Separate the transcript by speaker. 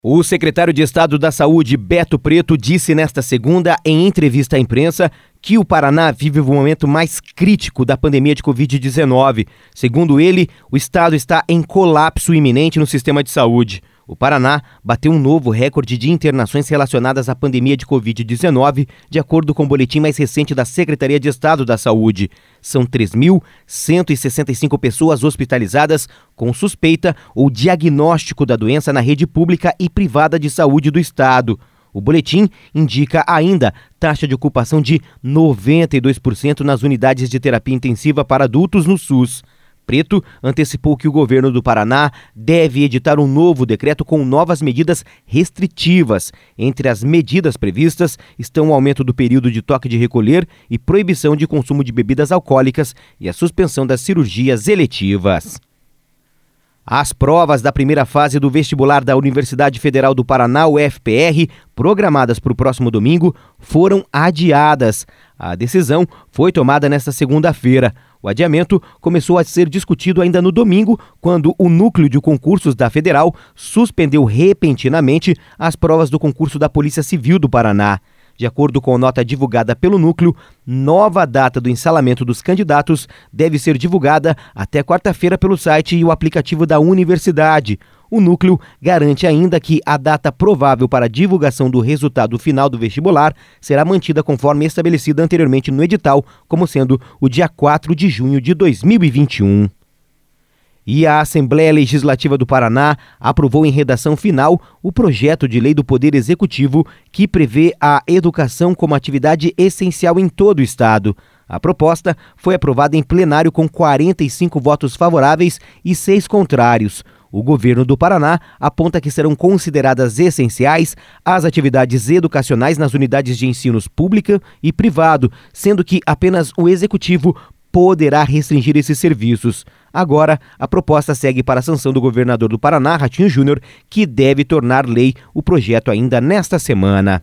Speaker 1: O secretário de Estado da Saúde, Beto Preto, disse nesta segunda, em entrevista à imprensa, que o Paraná vive o momento mais crítico da pandemia de Covid-19. Segundo ele, o estado está em colapso iminente no sistema de saúde. O Paraná bateu um novo recorde de internações relacionadas à pandemia de Covid-19, de acordo com o boletim mais recente da Secretaria de Estado da Saúde. São 3.165 pessoas hospitalizadas com suspeita ou diagnóstico da doença na rede pública e privada de saúde do estado. O boletim indica ainda taxa de ocupação de 92% nas unidades de terapia intensiva para adultos no SUS. Preto antecipou que o governo do Paraná deve editar um novo decreto com novas medidas restritivas. Entre as medidas previstas estão o aumento do período de toque de recolher e proibição de consumo de bebidas alcoólicas e a suspensão das cirurgias eletivas. As provas da primeira fase do vestibular da Universidade Federal do Paraná, UFPR, programadas para o próximo domingo, foram adiadas. A decisão foi tomada nesta segunda-feira. O adiamento começou a ser discutido ainda no domingo, quando o Núcleo de Concursos da Federal suspendeu repentinamente as provas do concurso da Polícia Civil do Paraná. De acordo com a nota divulgada pelo Núcleo, nova data do ensalamento dos candidatos deve ser divulgada até quarta-feira pelo site e o aplicativo da universidade. O Núcleo garante ainda que a data provável para a divulgação do resultado final do vestibular será mantida conforme estabelecida anteriormente no edital, como sendo o dia 4 de junho de 2021. E a Assembleia Legislativa do Paraná aprovou em redação final o projeto de lei do Poder Executivo que prevê a educação como atividade essencial em todo o estado. A proposta foi aprovada em plenário com 45 votos favoráveis e 6 contrários. O governo do Paraná aponta que serão consideradas essenciais as atividades educacionais nas unidades de ensinos pública e privado, sendo que apenas o executivo poderá restringir esses serviços. Agora, a proposta segue para a sanção do governador do Paraná, Ratinho Júnior, que deve tornar lei o projeto ainda nesta semana.